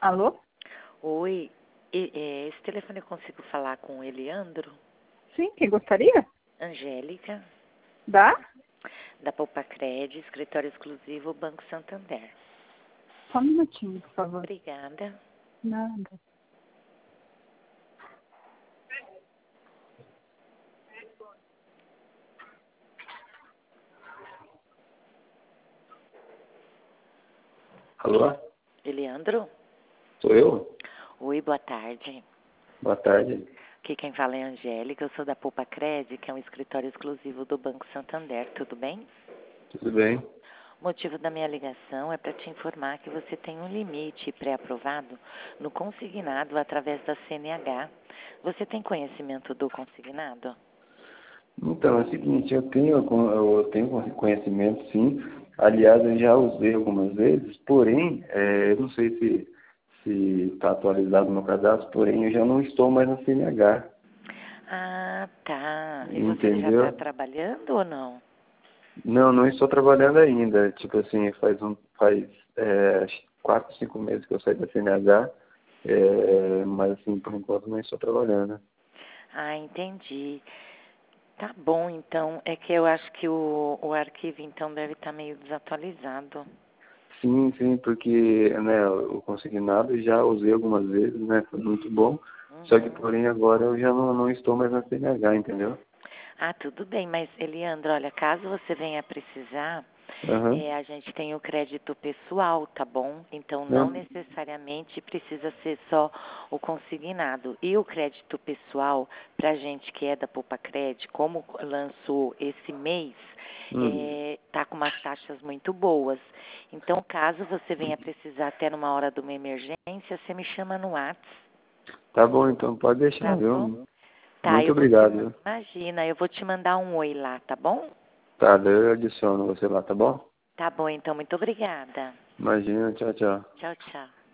Alô? Oi, esse telefone eu consigo falar com o Eliandro? Sim, quem gostaria? Angélica, Dá? da Poupacred, escritório exclusivo Banco Santander. Só um minutinho, por favor. Obrigada. Nada. Alô? Eliandro? Sou eu? Oi, boa tarde. Boa tarde. Aqui quem fala é a Angélica, eu sou da Poupacred, que é um escritório exclusivo do Banco Santander, tudo bem? Tudo bem? O motivo da minha ligação é para te informar que você tem um limite pré-aprovado no consignado através da CNH. Você tem conhecimento do consignado? Então, é o seguinte, eu tenho conhecimento, sim. Aliás, eu já usei algumas vezes, porém, eu não sei se está atualizado no cadastro, porém, eu já não estou mais na CNH. Ah, tá. E você já está Entendeu? trabalhando ou não? Não, não estou trabalhando ainda. Tipo assim, acho que 4, 5 meses que eu saí da CNH, mas assim, por enquanto não estou trabalhando. Ah, entendi. Tá bom, então. É que eu acho que o arquivo, então, deve estar meio desatualizado. Sim, sim, porque né, o consignado eu já usei algumas vezes, né? Foi muito bom. Só que, Uhum. porém, agora eu já não estou mais na CNH, entendeu? Ah, tudo bem, mas Eliandro, olha, caso você venha precisar, Aham. a gente tem o crédito pessoal, tá bom? Então não Não. necessariamente precisa ser só o consignado. E o crédito pessoal, pra gente que é da Poupacred, como lançou esse mês, Hum. tá com umas taxas muito boas. Então, caso você venha precisar até numa hora de uma emergência, você me chama no WhatsApp, Tá bom, então pode deixar, tá bom? viu? Tá, Muito obrigado, viu? imagina, eu vou te mandar um oi lá, tá bom? Tá, daí eu adiciono você lá, tá bom? Tá bom, então, muito obrigada. Imagina, tchau, tchau. Tchau, tchau.